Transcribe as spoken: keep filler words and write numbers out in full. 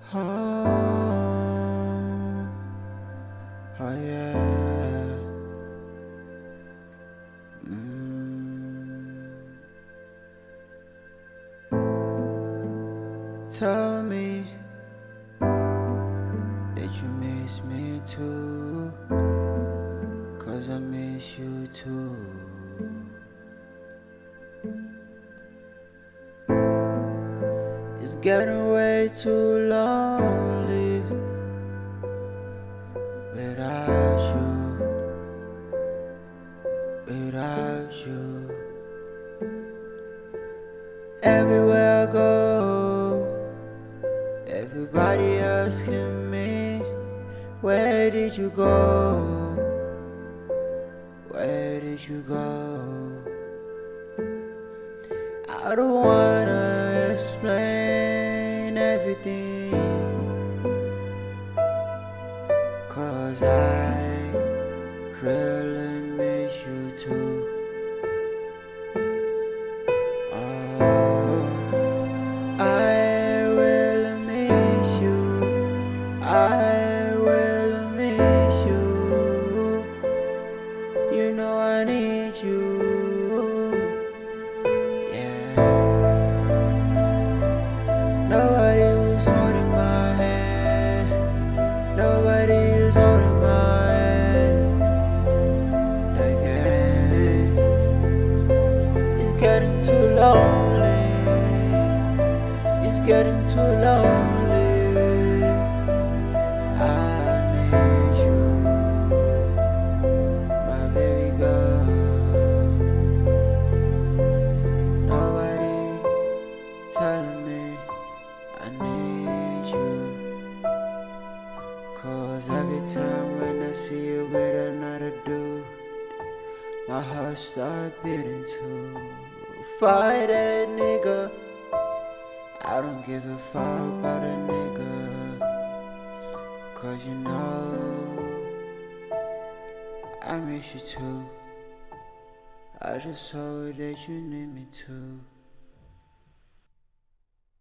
Oh, oh yeah. Mm. Tell me that you miss me too, 'cause I miss you too. It's getting way too lonely without you, without you. Everywhere I go, everybody asking me, where did you go? Where did you go? I don't wanna explain everything, 'cause I really miss you too. Oh, I really miss you. I really miss you. You know I need you. Yeah. Nobody is holding my hand. Nobody is holding my hand again. It's getting too lonely. It's getting too lonely. I need you, my baby girl. Nobody telling me I need you, 'cause every time when I see you with another dude, my heart start beating too. Fight that nigga, I don't give a fuck about a nigga, 'cause you know I miss you too. I just hope that you need me too.